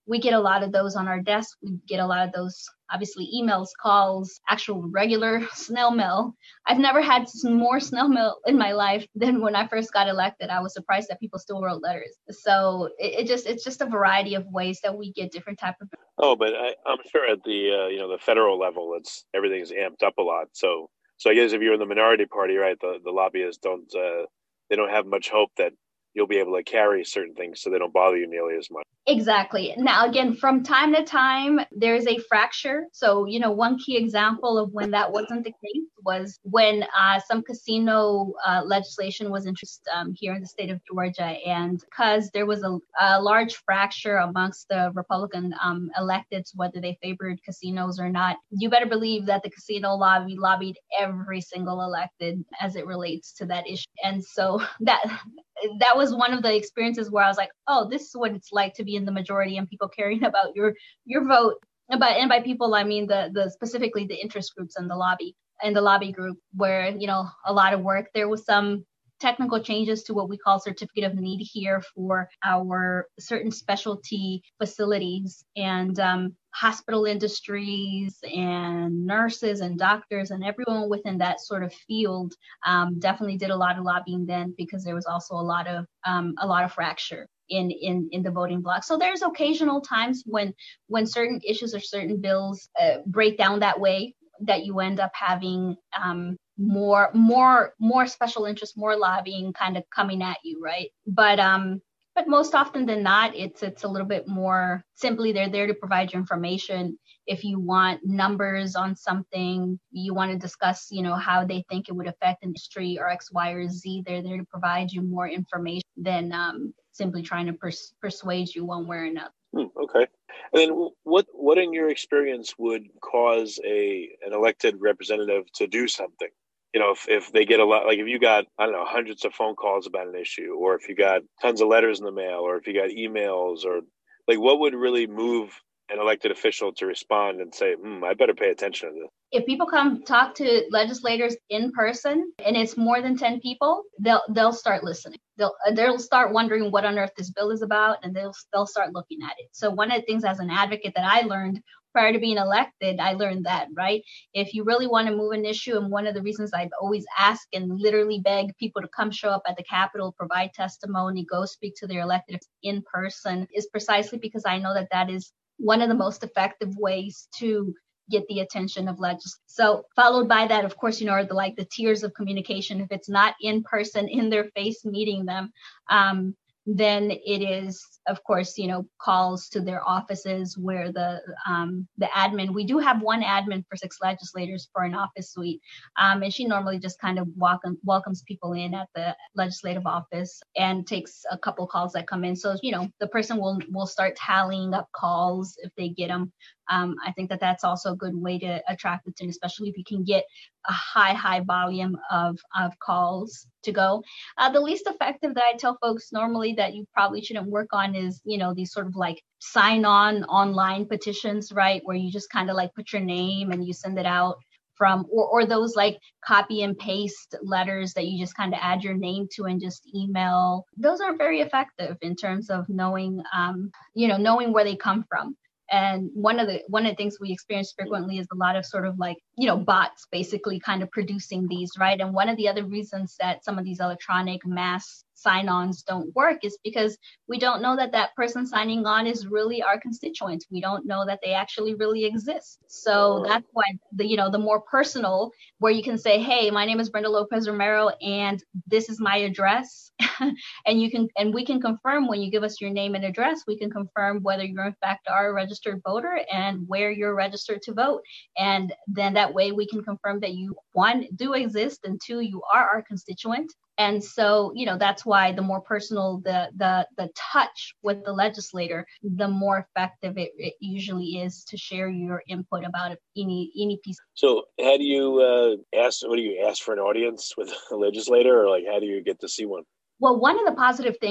we get a lot of those on our desk. We get a lot of those, obviously, emails, calls, actual regular snail mail. I've never had more snail mail in my life than when I first got elected. I was surprised that people still wrote letters. So it, it just it's just a variety of ways that we get different type of. Oh, but I, I'm sure at the uh, you know the federal level, it's everything's amped up a lot. So so I guess if you're in the minority party, right, the, the lobbyists don't uh, they don't have much hope that you'll be able to carry certain things, so they don't bother you nearly as much. Exactly. Now, again, from time to time, there's a fracture. So, you know, one key example of when that wasn't the case was when uh, some casino uh, legislation was introduced um, here in the state of Georgia. And because there was a, a large fracture amongst the Republican um, electeds, whether they favored casinos or not, you better believe that the casino lobby lobbied every single elected as it relates to that issue. And so that that was one of the experiences where I was like, oh, this is what it's like to be in the majority and people caring about your your vote. And by, and by people, I mean the the specifically the interest groups and the lobby and the lobby group, where, you know, a lot of work. There was some technical changes to what we call certificate of need here for our certain specialty facilities, and um, hospital industries and nurses and doctors and everyone within that sort of field um, definitely did a lot of lobbying then, because there was also a lot of um, a lot of fracture in, in, in the voting bloc. So there's occasional times when when certain issues or certain bills uh, break down that way, that you end up having um, more more more special interest, more lobbying kind of coming at you, right? But um but most often than not, it's it's a little bit more simply they're there to provide you information. If you want numbers on something, you want to discuss, you know, how they think it would affect industry or X, Y, or Z, they're there to provide you more information than um, simply trying to pers- persuade you one way or another. Hmm, okay. And then what what in your experience would cause a an elected representative to do something? You know, if, if they get a lot, like if you got, I don't know, hundreds of phone calls about an issue, or if you got tons of letters in the mail, or if you got emails, or like what would really move an elected official to respond and say, hmm, I better pay attention to this? If people come talk to legislators in person and it's more than ten people, they'll they'll start listening. They'll they'll start wondering what on earth this bill is about, and they'll they'll start looking at it. So one of the things as an advocate that I learned prior to being elected, I learned that, right? If you really want to move an issue, and one of the reasons I've always asked and literally beg people to come show up at the Capitol, provide testimony, go speak to their elected in person, is precisely because I know that that is one of the most effective ways to get the attention of legislators. So followed by that, of course, you know, are the like the tiers of communication. If it's not in person, in their face, meeting them, um, then it is, of course, you know, calls to their offices where the um, the admin, we do have one admin for six legislators for an office suite. Um, and she normally just kind of welcome, welcomes people in at the legislative office and takes a couple calls that come in. So, you know, the person will, will start tallying up calls if they get them. Um, I think that that's also a good way to attract attention, especially if you can get a high, high volume of, of calls to go. Uh, the least effective that I tell folks normally that you probably shouldn't work on is, you know, these sort of like sign on online petitions, right? Where you just kind of like put your name and you send it out from, or, or those like copy and paste letters that you just kind of add your name to and just email. Those aren't very effective in terms of knowing, um, you know, knowing where they come from. And one of the one of the things we experience frequently is a lot of sort of like, you know, bots basically kind of producing these, right? And one of the other reasons that some of these electronic mass sign-ons don't work is because we don't know that that person signing on is really our constituent. We don't know that they actually really exist. So that's why the, you know, the more personal, where you can say, hey, my name is Brenda Lopez Romero and this is my address. and you can, and we can confirm when you give us your name and address, we can confirm whether you're in fact are a registered voter and where you're registered to vote. And then that way we can confirm that you, one, do exist, and two, you are our constituent. And so, you know, that's why the more personal the the the touch with the legislator, the more effective it, it usually is to share your input about any any piece. So how do you uh, ask, what do you ask for an audience with a legislator, or like how do you get to see one? Well, one of the positive things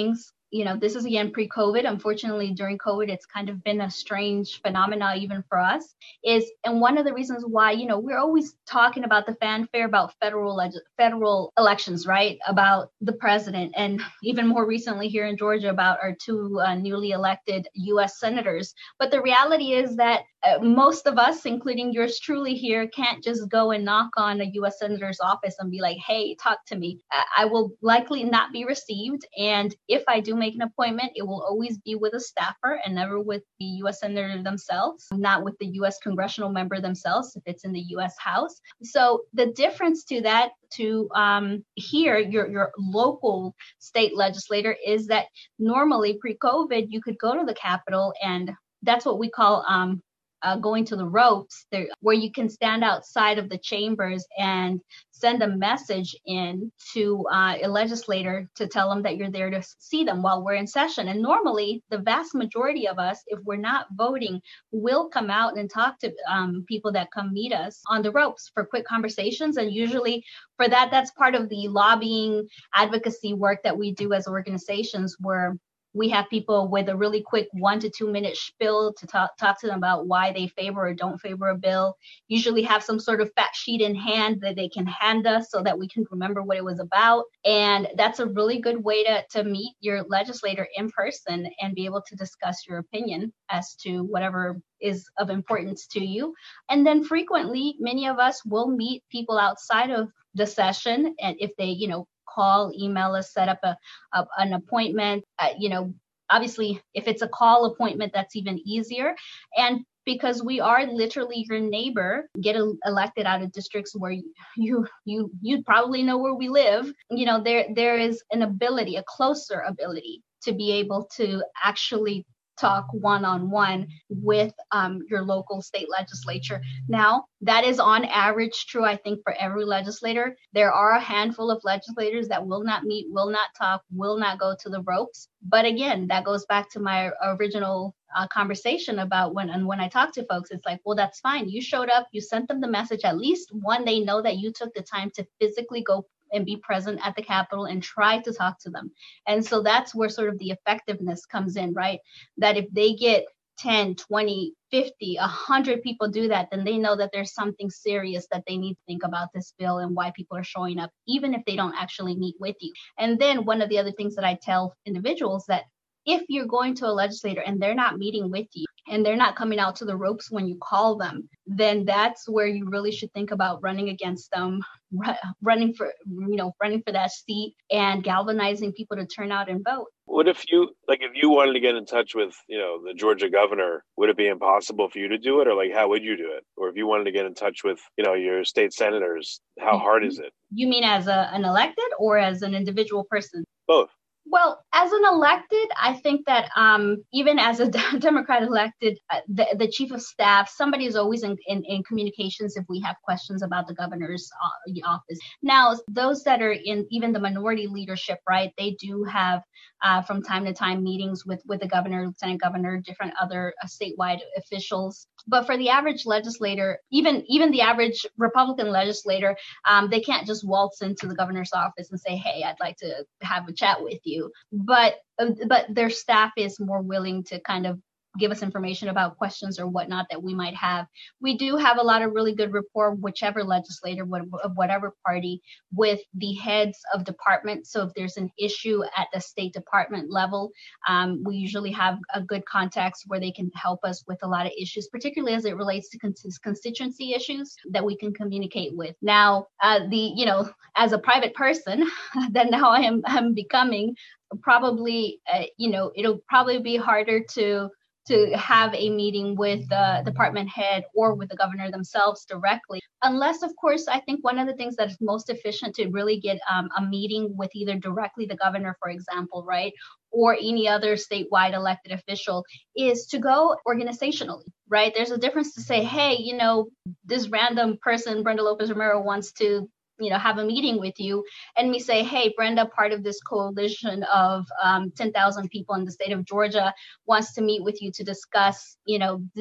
you know, this is again pre-COVID. Unfortunately, during COVID, it's kind of been a strange phenomena even for us. Is and one of the reasons why, you know, we're always talking about the fanfare about federal leg- federal elections, right? About the president, and even more recently here in Georgia about our two uh, newly elected U S senators. But the reality is that uh, most of us, including yours truly here, can't just go and knock on a U S senator's office and be like, hey, talk to me. I, I will likely not be received. And if I do make an appointment, it will always be with a staffer and never with the U S senator themselves, not with the U S congressional member themselves if it's in the U S House. So the difference to that, to um, here, your, your local state legislator, is that normally pre-COVID, you could go to the Capitol, and that's what we call um, Uh, going to the ropes, there, where you can stand outside of the chambers and send a message in to uh, a legislator to tell them that you're there to see them while we're in session. And normally, the vast majority of us, if we're not voting, will come out and talk to um, people that come meet us on the ropes for quick conversations. And usually for that, that's part of the lobbying advocacy work that we do as organizations, where we have people with a really quick one to two minute spiel to talk, talk to them about why they favor or don't favor a bill. Usually have some sort of fact sheet in hand that they can hand us so that we can remember what it was about. And that's a really good way to, to meet your legislator in person and be able to discuss your opinion as to whatever is of importance to you. And then frequently, many of us will meet people outside of the session. And if they, you know, call, email us, set up a, a an appointment. Uh, you know, obviously, if it's a call appointment, that's even easier. And because we are literally your neighbor, get a, elected out of districts where you, you you you probably know where we live. You know, there there is an ability, a closer ability, to be able to actually talk one-on-one with um, your local state legislature. Now, that is on average true, I think, for every legislator. There are a handful of legislators that will not meet, will not talk, will not go to the ropes. But again, that goes back to my original uh, conversation about when, and when I talk to folks, it's like, well, that's fine. You showed up, you sent them the message. At least one, they know that you took the time to physically go and be present at the Capitol and try to talk to them. And so that's where sort of the effectiveness comes in, right? That if they get ten, twenty, fifty, one hundred people do that, then they know that there's something serious that they need to think about this bill and why people are showing up, even if they don't actually meet with you. And then one of the other things that I tell individuals, that if you're going to a legislator and they're not meeting with you and they're not coming out to the ropes when you call them, then that's where you really should think about running against them, running for, you know, running for that seat and galvanizing people to turn out and vote. What if you, like, if you wanted to get in touch with, you know, the Georgia governor, would it be impossible for you to do it? Or like, how would you do it? Or if you wanted to get in touch with, you know, your state senators, how hard is it? You mean as a, an elected or as an individual person? Both. Well, as an elected, I think that um, even as a Democrat elected, uh, the, the chief of staff, somebody is always in, in, in communications if we have questions about the governor's uh, office. Now, those that are in even the minority leadership, right, they do have uh, from time to time meetings with, with the governor, lieutenant governor, different other uh, statewide officials. But for the average legislator, even even the average Republican legislator, um, they can't just waltz into the governor's office and say, hey, I'd like to have a chat with you. But but their staff is more willing to kind of give us information about questions or whatnot that we might have. We do have a lot of really good rapport, whichever legislator of whatever party, with the heads of departments. So if there's an issue at the State Department level, um, we usually have a good contacts where they can help us with a lot of issues, particularly as it relates to con- constituency issues that we can communicate with. Now, uh, the you know, as a private person, that now I am I'm becoming, probably, uh, you know, it'll probably be harder to to have a meeting with the department head or with the governor themselves directly. Unless, of course, I think one of the things that is most efficient to really get um, a meeting with either directly the governor, for example, right, or any other statewide elected official is to go organizationally, right? There's a difference to say, hey, you know, this random person, Brenda Lopez Romero, wants to you know, have a meeting with you, and me say, hey, Brenda, part of this coalition of um, ten thousand people in the state of Georgia, wants to meet with you to discuss, you know, th-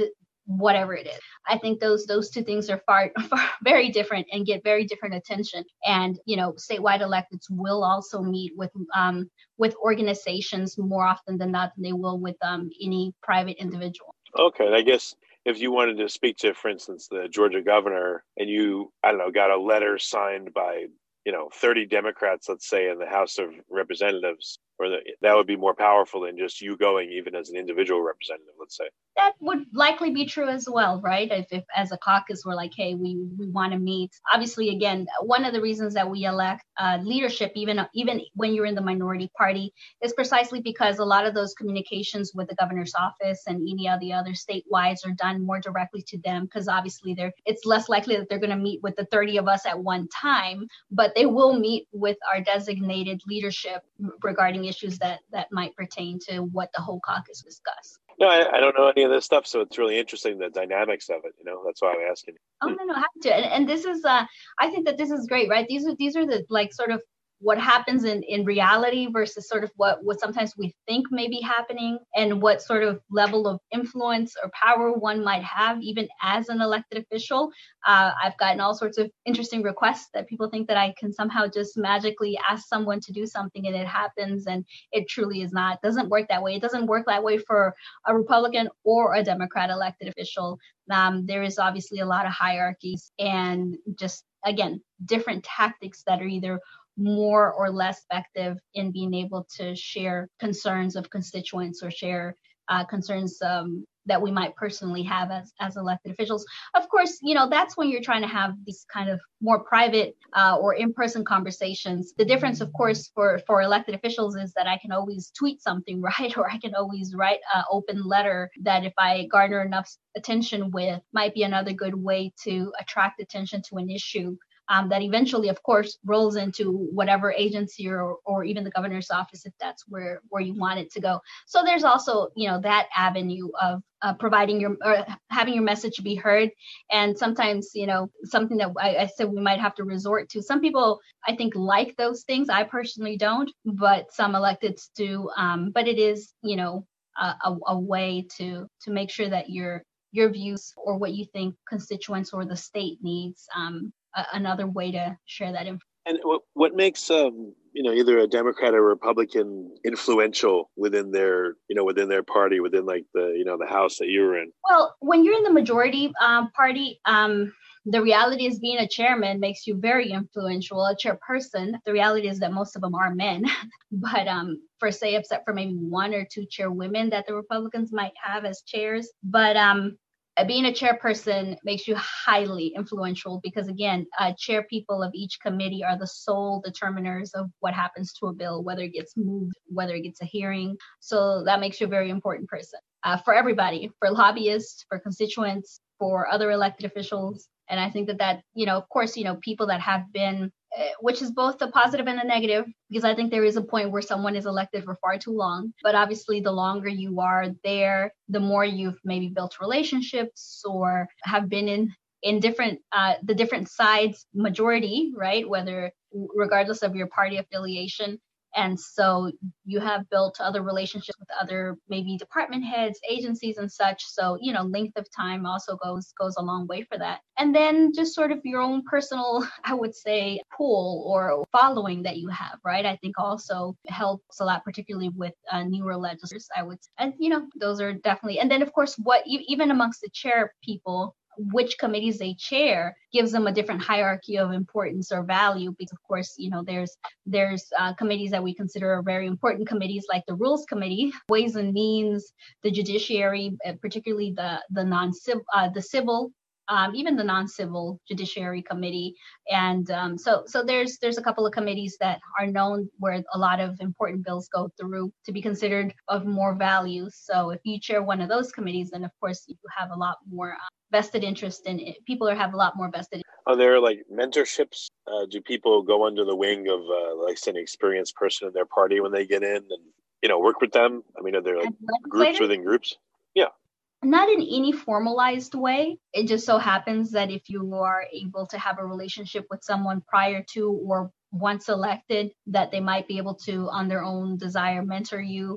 whatever it is. I think those those two things are far, far very different and get very different attention. And you know, statewide electeds will also meet with um, with organizations more often than not than they will with um, any private individual. Okay, and I guess if you wanted to speak to, for instance, the Georgia governor, and you, I don't know, got a letter signed by, you know, thirty Democrats, let's say, in the House of Representatives, or the, that would be more powerful than just you going even as an individual representative, let's say. That would likely be true as well, right? If, if as a caucus we're like, hey, we, we want to meet. Obviously, again, one of the reasons that we elect uh, leadership, even even when you're in the minority party, is precisely because a lot of those communications with the governor's office and any of the other statewides are done more directly to them, because obviously they're it's less likely that they're going to meet with the thirty of us at one time, but they will meet with our designated leadership regarding issues that that might pertain to what the whole caucus discuss. No, I, I don't know any of this stuff, so it's really interesting, the dynamics of it. You know, that's why I'm asking. Oh no, no, have to. And, and this is, uh, I think that this is great, right? These are these are the like sort of what happens in, in reality versus sort of what, what sometimes we think may be happening, and what sort of level of influence or power one might have even as an elected official. Uh, I've gotten all sorts of interesting requests that people think that I can somehow just magically ask someone to do something and it happens, and it truly is not. It doesn't work that way. It doesn't work that way for a Republican or a Democrat elected official. Um, there is obviously a lot of hierarchies and just, again, different tactics that are either more or less effective in being able to share concerns of constituents or share uh, concerns um, that we might personally have as, as elected officials. Of course, you know, that's when you're trying to have these kind of more private uh, or in-person conversations. The difference, of course, for, for elected officials is that I can always tweet something, right? Or I can always write an open letter that if I garner enough attention with might be another good way to attract attention to an issue. Um, that eventually, of course, rolls into whatever agency or, or even the governor's office, if that's where, where you want it to go. So there's also, you know, that avenue of uh, providing your or having your message be heard. And sometimes, you know, something that I, I said we might have to resort to. Some people, I think, like those things. I personally don't, but some electeds do. Um, but it is, you know, a, a, a way to to make sure that your your views or what you think constituents or the state needs. Um, another way to share that information. And what what makes um you know either a Democrat or Republican influential within their you know within their party, within like the you know the House that you were in? Well, when you're in the majority um, party, um, the reality is being a chairman makes you very influential. A chairperson, the reality is that most of them are men, but um, for say except for maybe one or two chairwomen that the Republicans might have as chairs, but um. Being a chairperson makes you highly influential because, again, uh, chair people of each committee are the sole determiners of what happens to a bill, whether it gets moved, whether it gets a hearing. So that makes you a very important person uh, for everybody, for lobbyists, for constituents, for other elected officials. And I think that that, you know, of course, you know, people that have been, uh, which is both a positive and a negative, because I think there is a point where someone is elected for far too long. But obviously, the longer you are there, the more you've maybe built relationships or have been in in different, uh, the different sides majority, right? Whether regardless of your party affiliation. And so you have built other relationships with other maybe department heads, agencies and such. So, you know, length of time also goes goes a long way for that. And then just sort of your own personal, I would say, pool or following that you have, right? I think also helps a lot, particularly with uh, newer legislators, I would say. And, you know, those are definitely. And then, of course, what even amongst the chair people, which committees they chair gives them a different hierarchy of importance or value, because of course, you know, there's there's uh, committees that we consider are very important committees, like the Rules Committee, Ways and Means, the Judiciary, particularly the the non-civil, uh, the civil, um, even the non-civil Judiciary Committee, and um, so so there's there's a couple of committees that are known where a lot of important bills go through to be considered of more value. So if you chair one of those committees, then of course you have a lot more. Uh, vested interest in it. People are have a lot more vested. Are there like mentorships? Uh, do people go under the wing of uh, like an experienced person in their party when they get in and, you know, work with them? I mean, are there like groups within groups? Yeah. Not in any formalized way. It just so happens that if you are able to have a relationship with someone prior to or once elected, that they might be able to, on their own desire, mentor you.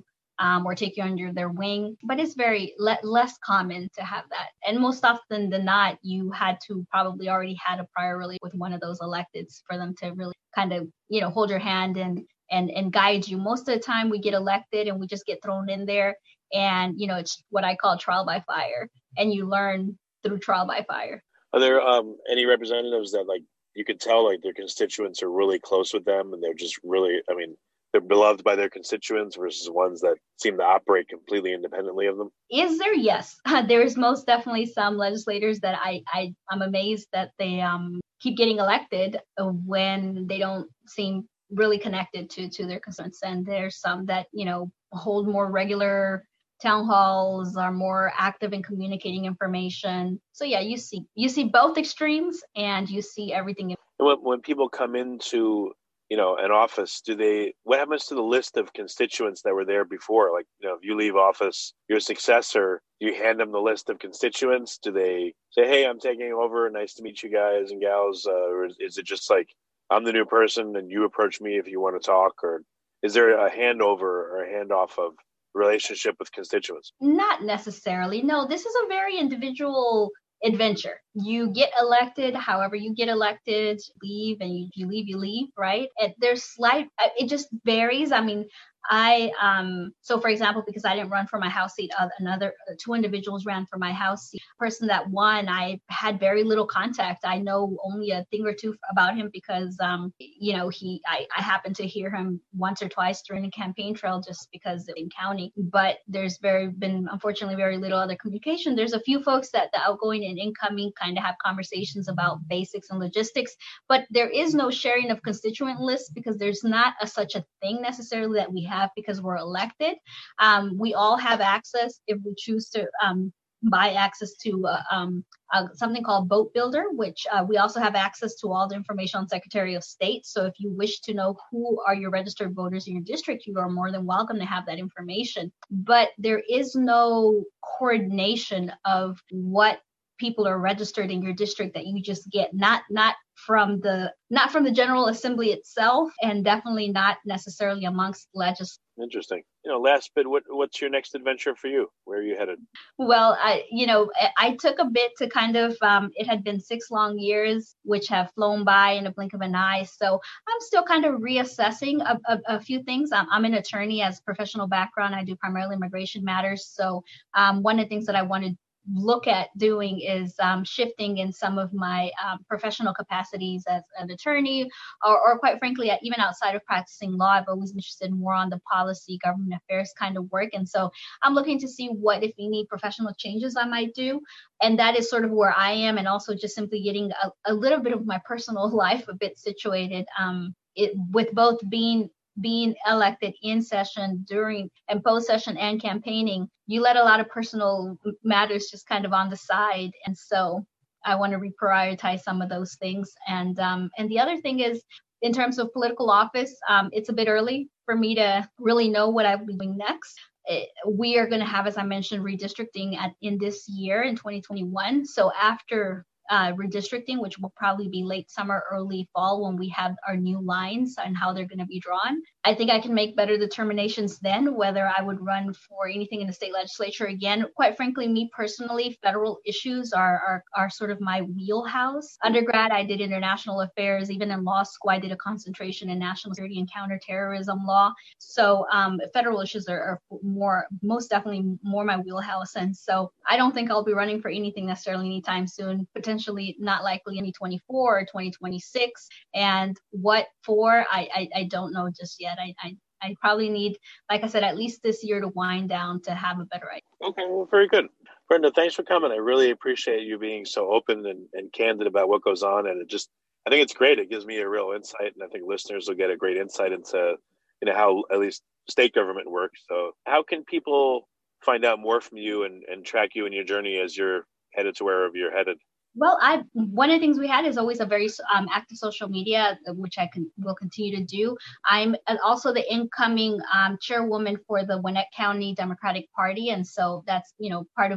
um, or take you under their wing. But it's very le- less common to have that. And most often than not, you had to probably already had a prior relationship with one of those electeds for them to really kind of, you know, hold your hand and and and guide you. Most of the time we get elected and we just get thrown in there, and you know, it's what I call trial by fire, and you learn through trial by fire. Are there um, any representatives that like you could tell like their constituents are really close with them and they're just really, I mean, they're beloved by their constituents versus ones that seem to operate completely independently of them? Is there? Yes. There is most definitely some legislators that I, I, I'm amazed that they um, keep getting elected when they don't seem really connected to, to their constituents. And there's some that, you know, hold more regular town halls, are more active in communicating information. So yeah, you see you see both extremes, and you see everything. When, when people come into, you know, an office, do they, what happens to the list of constituents that were there before? Like, you know, if you leave office, your successor, do you hand them the list of constituents? Do they say, hey, I'm taking over, nice to meet you guys and gals? Uh, or is, is it just like, I'm the new person and you approach me if you want to talk? Or is there a handover or a handoff of relationship with constituents? Not necessarily. No, this is a very individual adventure. You get elected, however you get elected, leave, and you, you leave, you leave, right? And there's slight, it just varies. I mean, I, um, so for example, because I didn't run for my House seat, uh, another uh, two individuals ran for my House seat. The person that won, I had very little contact. I know only a thing or two about him because, um, you know, he, I, I happened to hear him once or twice during the campaign trail just because in county, but there's very been, unfortunately, very little other communication. There's a few folks that the outgoing and incoming kind of have conversations about basics and logistics, but there is no sharing of constituent lists because there's not a, such a thing necessarily that we have have because we're elected. Um, we all have access if we choose to um, buy access to uh, um, uh, something called Vote Builder, which uh, we also have access to all the information on Secretary of State. So if you wish to know who are your registered voters in your district, you are more than welcome to have that information. But there is no coordination of what people are registered in your district that you just get, not not from the not from the General Assembly itself, and definitely not necessarily amongst legislators. Interesting. You know, last bit, what what's your next adventure for you? Where are you headed? Well, I you know I took a bit to kind of um, it had been six long years which have flown by in a blink of an eye. So I'm still kind of reassessing a, a, a few things. I'm, I'm an attorney as professional background. I do primarily immigration matters. So um, one of the things that I wanted look at doing is um, shifting in some of my um, professional capacities as an attorney, or, or quite frankly, even outside of practicing law. I've always been interested more on the policy, government affairs kind of work. And so I'm looking to see what, if any, professional changes I might do. And that is sort of where I am. And also just simply getting a, a little bit of my personal life a bit situated um, it, with both being being elected in session, during and post session and campaigning. You let a lot of personal matters just kind of on the side. And so I want to reprioritize some of those things. And um, and the other thing is, in terms of political office, um, it's a bit early for me to really know what I will be doing next. It, we are going to have, as I mentioned, redistricting at, in this year in twenty twenty-one. So after Uh, redistricting, which will probably be late summer, early fall, when we have our new lines and how they're going to be drawn. I think I can make better determinations then whether I would run for anything in the state legislature again. Quite frankly, me personally, federal issues are are, are sort of my wheelhouse. Undergrad, I did international affairs. Even in law school, I did a concentration in national security and counterterrorism law. So um, federal issues are, are more, most definitely more my wheelhouse. And so I don't think I'll be running for anything necessarily anytime soon. Potentially not likely in twenty twenty-four or twenty twenty-six. And what for, I, I, I don't know just yet. I, I, I probably need, like I said, at least this year to wind down to have a better idea. Okay, well, very good. Brenda, thanks for coming. I really appreciate you being so open and, and candid about what goes on. And it just, I think it's great. It gives me a real insight, and I think listeners will get a great insight into, you know, how at least state government works. So how can people find out more from you and, and track you in your journey as you're headed to wherever you're headed? Well, I one of the things we had is always a very um, active social media, which I can will continue to do. I'm also the incoming um, chairwoman for the Gwinnett County Democratic Party, and so that's, you know, part of my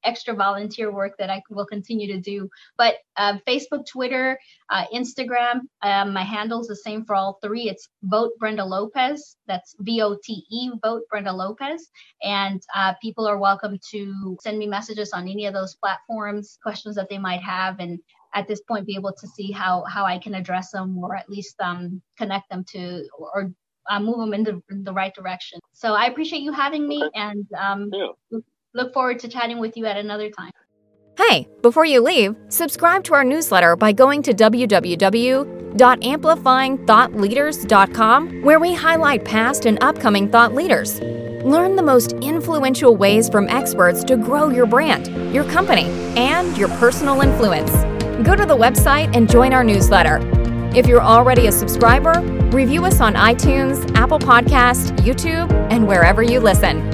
extra volunteer work that I will continue to do. But uh, Facebook, Twitter, uh, Instagram, um, my handle's the same for all three. It's Vote Brenda Lopez. That's V O T E, Vote Brenda Lopez. And uh, people are welcome to send me messages on any of those platforms, questions that they might have, and at this point be able to see how how I can address them, or at least um, connect them to, or uh, move them in the, in the right direction. So I appreciate you having me, okay. and um, yeah. look, look forward to chatting with you at another time. Hey, before you leave, subscribe to our newsletter by going to w w w dot amplifying thought leaders dot com, where we highlight past and upcoming thought leaders. Learn the most influential ways from experts to grow your brand, your company, and your personal influence. Go to the website and join our newsletter. If you're already a subscriber, review us on iTunes, Apple Podcasts, YouTube, and wherever you listen.